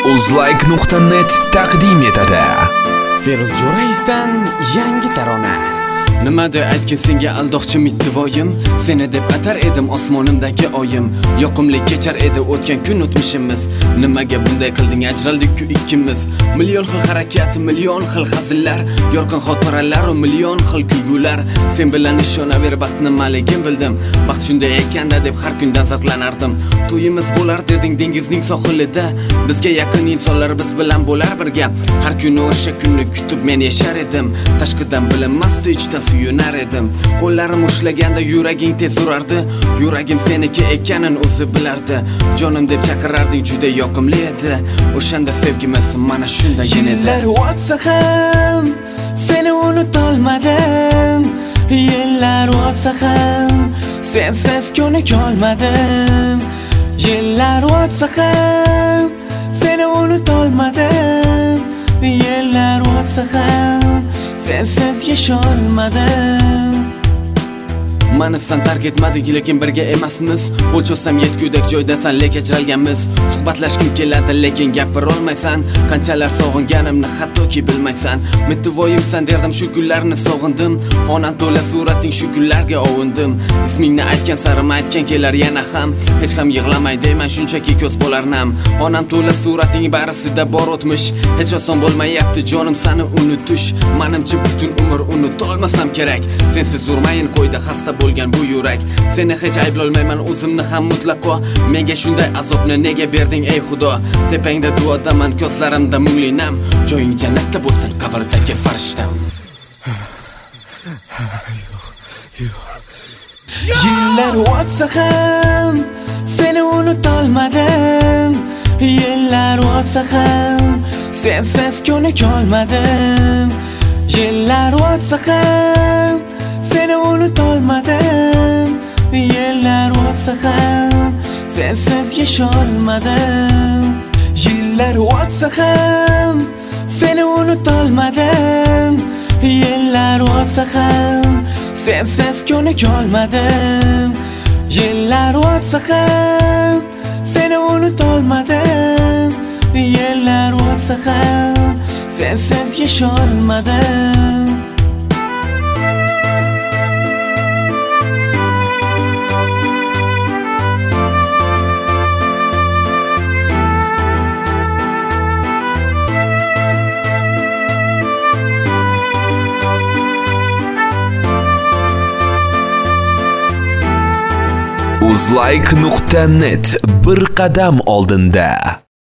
Uzlike.net taqdim etadi. Feruz Jo'rayevdan yangi tarona. Nimadir aytgin senga aldoqchi mittivoyim, seni deb atar edim osmonimdagi oyim. Yoqimli kechar edi o'tgan kun o'tmishimiz. Nimaga bunday qilding, ajraldik-ku ikkimiz. Million xil harakat, million xil hazillar, yorqin xotiralar va million xil kulgular. Sen bilan ishonaver baxt nimaligini bildim. Baxt shunday ekanda deb har kundan zavqlanardim. To'yimiz bo'lar derding dengizning sohilida. Bizga yaqin insonlar biz bilan bo'lar birga. Har kuni o'sha kunni kutib men yashar edim. Tashqidan bilinmasdi, ichdan suyunar edim. Qo'llarim ushlaganda yuraging tez urardi. Yuragim seniki ekanin o'zi bilardi. Jonim deb chaqirarding, juda yoqimli edi. O'shanda sevgimiz mana shunday edi. Yillar o'tsa ham seni unutolmadim. Yillar o'tsa ham sensiz ko'nika olmadim. Yillar o'tsa ham seni unutolmadim. Yillar o'tsa ham sensiz yasholmadim. Mani san tark etmading, lekin birga emasmiz. Qo'l cho'zsam yetgudek joydasan, lekin ajralganmiz. Suhbatlashkim keladi, lekin gapira olmaysan. Qanchalar sog'inganimni hattoki bilmaysan. Mittivoyimsan derdim, shu kunlarni sog'indim. Onam to'la surating, shu kunlarga ovundim. Ismingni aytgan sarim aytgan kelar yana ham. Hech ham yig'lamay deyman, shunchaki ko'z bo'lar nam. Onam to'la surating barisida bor o'tmish. Hech oson bo'lmayapti jonim seni unutish. Menimcha butun umr unutolmasam kerak. Sensiz urmayin qo'ydi xasta bo'lgan bu yurak. Seni hech ayblolmayman o'zimni ham mutlaqo. Menga shunday azobni nega berding ey Xudo? Tepangda duodaman, ko'zlarimda mungli nam. Joying jannatda bo'lsin, qabrdagi farishtam. Yillar o'tsa ham seni unutolmadim. Yillar o'tsa ham sensiz ko'nika olmadim. Yillar o'tsa ham seni unutolmadim. Yillar o'tsa ham sensiz yasholmadim. Yillar o'tsa ham seni unutolmadim. Yillar o'tsa ham sensiz ko'nika olmadim. Yillar o'tsa ham seni unutolmadim. Yillar o'tsa ham sensiz yasholmadim. Uzlike.net bir qadam oldinda.